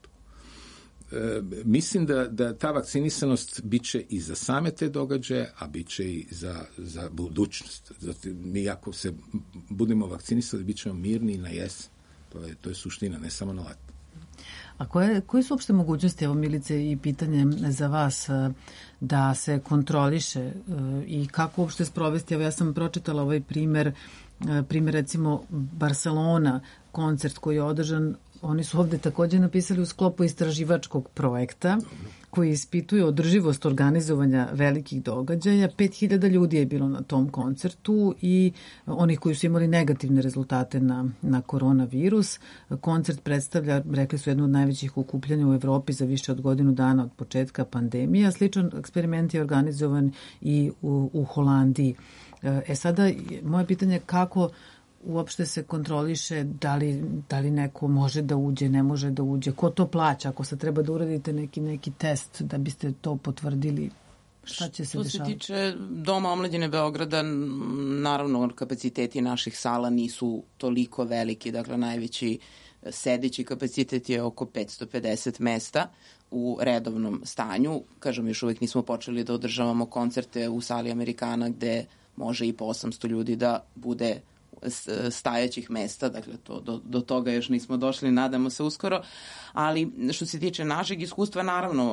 E, mislim da, da ta vakcinisanost biće i za same te događaje, a biće i za, za budućnost. Zato mi ako se budemo vakcinisali, bit ćemo mirni na jesen. To je, to je suština, ne samo na leto. A koje, koje su uopšte mogućnosti, evo Milice, i pitanje za vas, da se kontroliše i kako uopšte sprovesti? Evo ja sam pročitala ovaj primer, primer recimo Barcelona, koncert koji je održan. Oni su ovde takođe napisali u sklopu istraživačkog projekta koji ispituje održivost organizovanja velikih događaja. pet hiljada ljudi je bilo na tom koncertu i onih koji su imali negativne rezultate na, na koronavirus. Koncert predstavlja, rekli su, jednu od najvećih okupljanja u Evropi za više od godinu dana od početka pandemije. Sličan eksperiment je organizovan i u, u Holandiji. E sada, moje pitanje je kako uopšte se kontroliše, da li, da li neko može da uđe, ne može da uđe, ko to plaća, ako se treba da uradite neki, neki test da biste to potvrdili, šta će se dešavati? Što se tiče Doma omladine Beograda, naravno kapaciteti naših sala nisu toliko veliki, dakle najveći sedeći kapacitet je oko petsto pedeset mesta u redovnom stanju. Kažem, još uvek nismo počeli da održavamo koncerte u sali Amerikana gde može i po osamsto ljudi da bude stajaćih mesta, dakle to, do, do toga još nismo došli, nadamo se uskoro, ali što se tiče našeg iskustva, naravno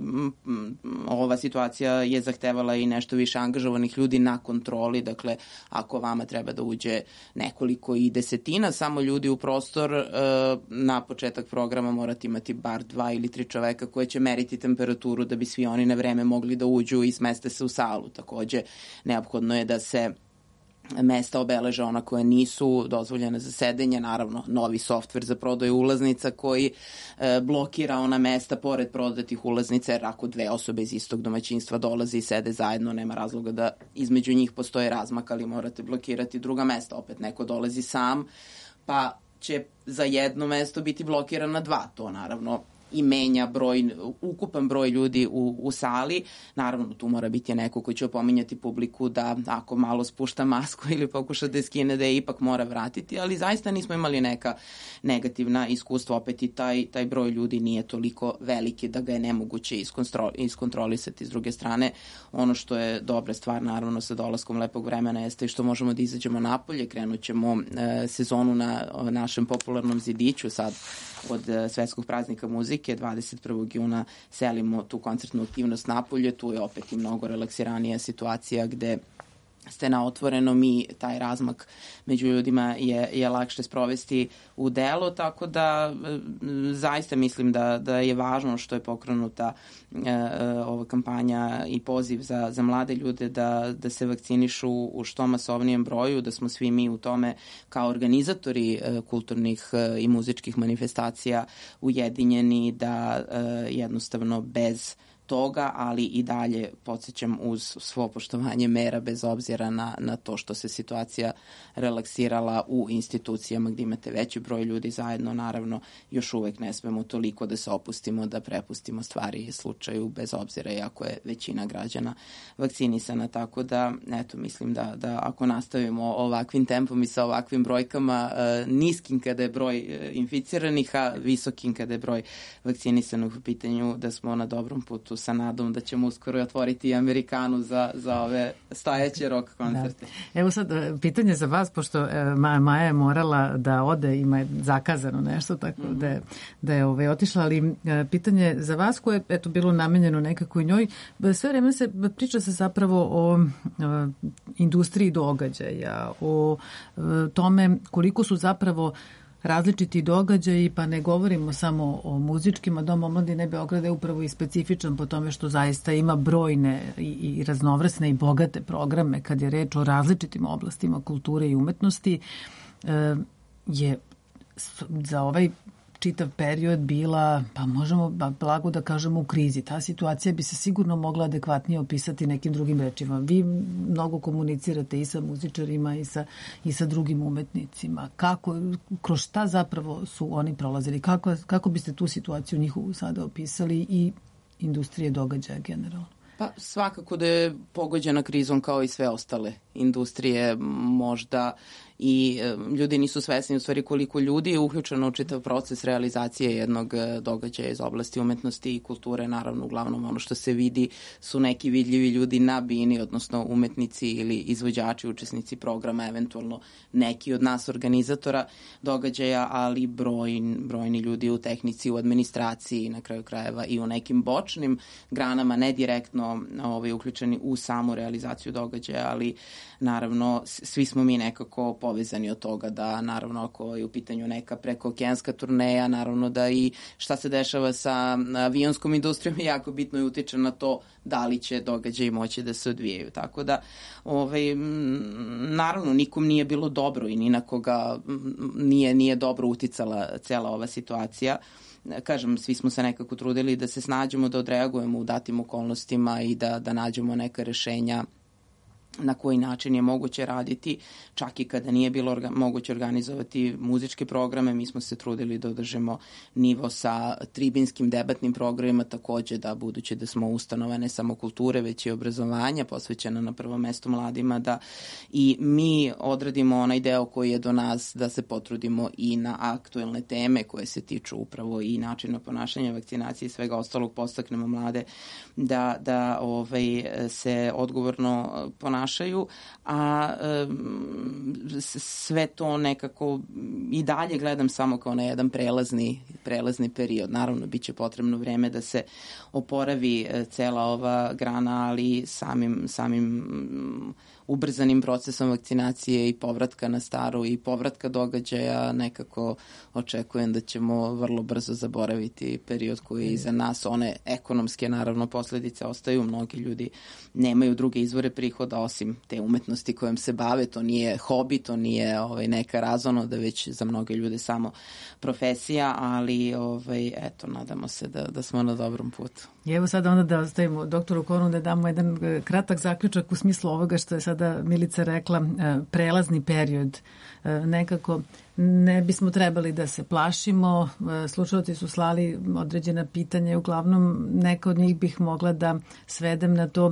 ova situacija je zahtevala i nešto više angažovanih ljudi na kontroli, dakle ako vama treba da uđe nekoliko i desetina samo ljudi u prostor, na početak programa morate imati bar dva ili tri čoveka koje će meriti temperaturu da bi svi oni na vreme mogli da uđu i smeste se u salu. Takođe, neophodno je da se mesta obeleže ona koja nisu dozvoljene za sedenje, naravno novi softver za prodaju ulaznica koji e, blokira ona mesta pored prodatih ulaznica, jer ako dve osobe iz istog domaćinstva dolaze i sede zajedno, nema razloga da između njih postoje razmak, ali morate blokirati druga mesta. Opet neko dolazi sam, pa će za jedno mesto biti blokirana dva, to naravno i menja broj, ukupan broj ljudi u, u sali. Naravno, tu mora biti neko koji će opominjati publiku da ako malo spušta masku ili pokuša da je skine, da je ipak mora vratiti, ali zaista nismo imali neka negativna iskustva. Opet i taj, taj broj ljudi nije toliko veliki da ga je nemoguće iskontrolisati. S druge strane, ono što je dobra stvar, naravno, sa dolaskom lepog vremena jeste i što možemo da izađemo napolje. Krenut ćemo e, sezonu na našem popularnom Zidiću sad od e, Svetskog praznika muzike, muzike. dvadeset prvog juna selimo tu koncertnu aktivnost napolje, tu je opet i mnogo relaksiranija situacija gde ste na otvorenom i taj razmak među ljudima je, je lakše sprovesti u delo, tako da e, zaista mislim da, da je važno što je pokrenuta e, ova kampanja i poziv za, za mlade ljude da, da se vakcinišu u što masovnijem broju, da smo svi mi u tome kao organizatori e, kulturnih e, i muzičkih manifestacija ujedinjeni, da e, jednostavno bez toga, ali i dalje podsjećam uz svo poštovanje mera bez obzira na, na to što se situacija relaksirala u institucijama gdje imate veći broj ljudi zajedno, naravno još uvek ne smemo toliko da se opustimo, da prepustimo stvari i slučaju bez obzira iako je većina građana vakcinisana, tako da eto mislim da, da ako nastavimo ovakvim tempom i sa ovakvim brojkama e, niskim kada je broj e, inficiranih, a visokim kada je broj vakcinisanih u pitanju, da smo na dobrom putu sa nadom da ćemo uskoro otvoriti i Amerikanu za, za ove stajeće rock koncerte. Da. Evo sad pitanje za vas, pošto e, Maja je morala da ode, ima je zakazano nešto, tako mm-hmm. da je, da je ove, otišla, ali e, pitanje za vas koje je eto, bilo namenjeno nekako i njoj, sve vreme se priča se zapravo o e, industriji događaja, o e, tome koliko su zapravo različiti događaji, pa ne govorimo samo o muzičkima. Dom omladine Beograda je upravo i specifičan po tome što zaista ima brojne i, i raznovrsne i bogate programe kad je reč o različitim oblastima kulture i umetnosti. E, je za ovaj čitav period bila, pa možemo blago da kažemo, u krizi. Ta situacija bi se sigurno mogla adekvatnije opisati nekim drugim rečima. Vi mnogo komunicirate i sa muzičarima i sa, i sa drugim umetnicima. Kako, kroz šta zapravo su oni prolazili? Kako, kako biste tu situaciju njihovu sada opisali i industrije događaja generalno? Pa svakako da je pogođena krizom kao i sve ostale industrije, možda i e, ljudi nisu svesni u stvari koliko ljudi je uključeno u čitav proces realizacije jednog e, događaja iz oblasti umetnosti i kulture. Naravno, uglavnom ono što se vidi su neki vidljivi ljudi na bini, odnosno umetnici ili izvođači, učesnici programa, eventualno neki od nas organizatora događaja, ali brojni, brojni ljudi u tehnici, u administraciji, na kraju krajeva i u nekim bočnim granama, ne direktno ovaj, uključeni u samu realizaciju događaja, ali naravno svi smo mi nekako povezani od toga da naravno ako je u pitanju neka prekookeanska turneja, naravno da i šta se dešava sa avionskom industrijom je jako bitno i utiče na to da li će događaji moći da se odvijaju. Tako da, ovaj, naravno, nikom nije bilo dobro i ni na koga nije, nije dobro uticala cela ova situacija. Kažem, svi smo se nekako trudili da se snađemo, da odreagujemo u datim okolnostima i da, da nađemo neka rešenja na koji način je moguće raditi, čak i kada nije bilo orga, moguće organizovati muzičke programe, mi smo se trudili da održimo nivo sa tribinskim debatnim programima, takođe da budući da smo ustanova ne samo kulture, već i obrazovanja, posvećena na prvo mesto mladima, da i mi odradimo onaj deo koji je do nas, da se potrudimo i na aktuelne teme koje se tiču upravo i načina ponašanja, vakcinacije i svega ostalog, postaknemo mlade da, da ovaj, se odgovorno ponašaju, a e, sve to nekako i dalje gledam samo kao na jedan prelazni, prelazni period. Naravno, bit će potrebno vreme da se oporavi cela ova grana, ali samim, samim ubrzanim procesom vakcinacije i povratka na staro i povratka događaja nekako očekujem da ćemo vrlo brzo zaboraviti period koji je iza nas. One ekonomske, naravno, posledice ostaju. Mnogi ljudi nemaju druge izvore prihoda osim te umetnosti kojom se bave. To nije hobi, to nije ovaj, neka razonoda, već za mnoge ljude samo profesija, ali ovaj, eto, nadamo se da, da smo na dobrom putu. I evo sada onda da ostavimo doktoru Konu da damo jedan kratak zaključak u smislu ovoga što je sada Milica rekla, prelazni period. Nekako ne bismo trebali da se plašimo. Slušalci su slali određena pitanja, uglavnom neka od njih bih mogla da svedem na to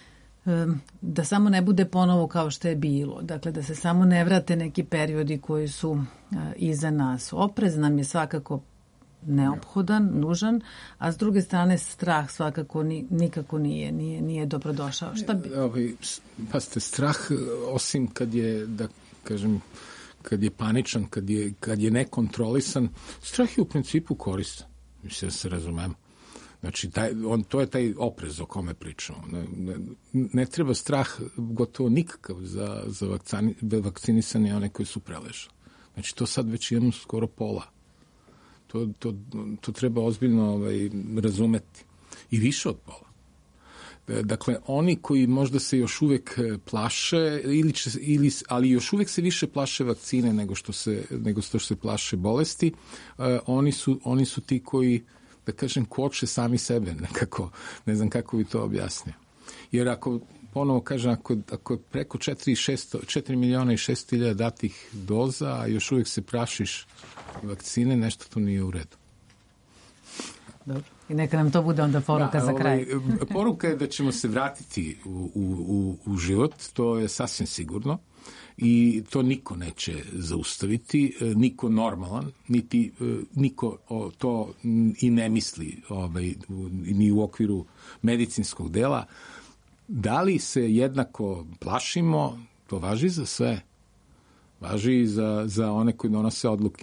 da samo ne bude ponovo kao što je bilo. Dakle, da se samo ne vrate neki periodi koji su iza nas. Oprez nam je svakako neophodan, nužan, a s druge strane strah svakako ni, nikako nije, nije, nije dobrodošao. Šta bi? Ovaj, pa ste strah, osim kad je, da kažem, kad je paničan, kad je, kad je nekontrolisan, strah je u principu koristan. mislim da se razumemo. Znači, taj, on, to je taj oprez o kome pričamo. Ne, ne, ne treba strah gotovo nikakav za, za vakcini, vakcinisanje one koji su preležali. Znači, to sad već imamo skoro pola. To, to, to treba ozbiljno ovaj, razumeti. I više od pola. Dakle, oni koji možda se još uvek plaše, ili će, ili, ali još uvek se više plaše vakcine nego što se, nego što se plaše bolesti, uh, oni, su, oni su ti koji, da kažem, koče sami sebe nekako. Ne znam kako bi to objasnio. Jer ako, ponovo kažem, ako, ako je preko četiri miliona i šesto hiljada datih doza, a još uvek se plašiš vakcine, nešto tu nije u redu. Dobro. I neka nam to bude onda poruka da, za kraj. Ovaj, poruka je da ćemo se vratiti u, u, u život, to je sasvim sigurno. I to niko neće zaustaviti, niko normalan, niti niko to i ne misli ovaj, ni u okviru medicinskog dela. Da li se jednako plašimo, to važi za sve. Važi i za, za one koji donose odluke.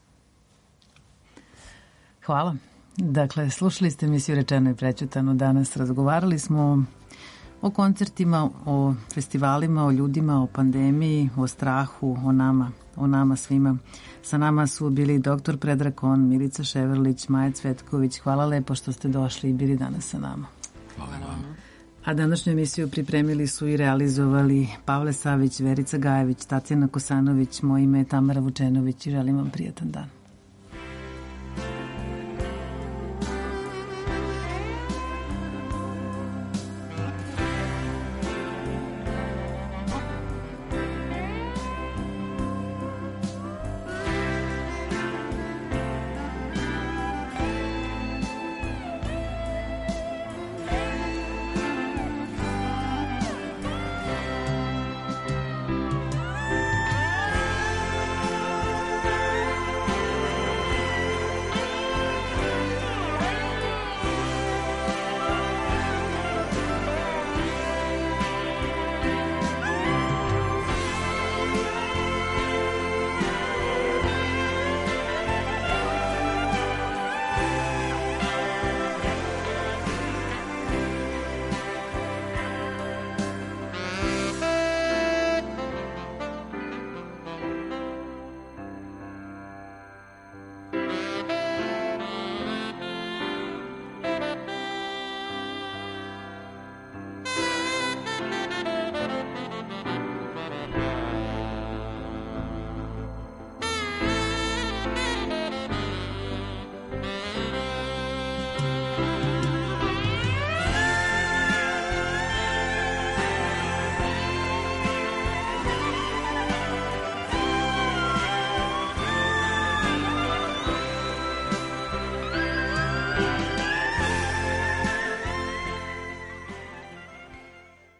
Hvala. Dakle, slušali ste emisiju Rečeno i prećutano. Danas razgovarali smo o koncertima, o festivalima, o ljudima, o pandemiji, o strahu, o nama, o nama svima. Sa nama su bili doktor Predrag Kon, Milica Ševrlić, Maja Cvetković. Hvala lepo što ste došli i bili danas sa nama. Hvala vam. A današnju emisiju pripremili su i realizovali Pavle Savić, Verica Gajević, Tatjana Kosanović, moje ime je Tamara Vučenović i želim vam prijatan dan.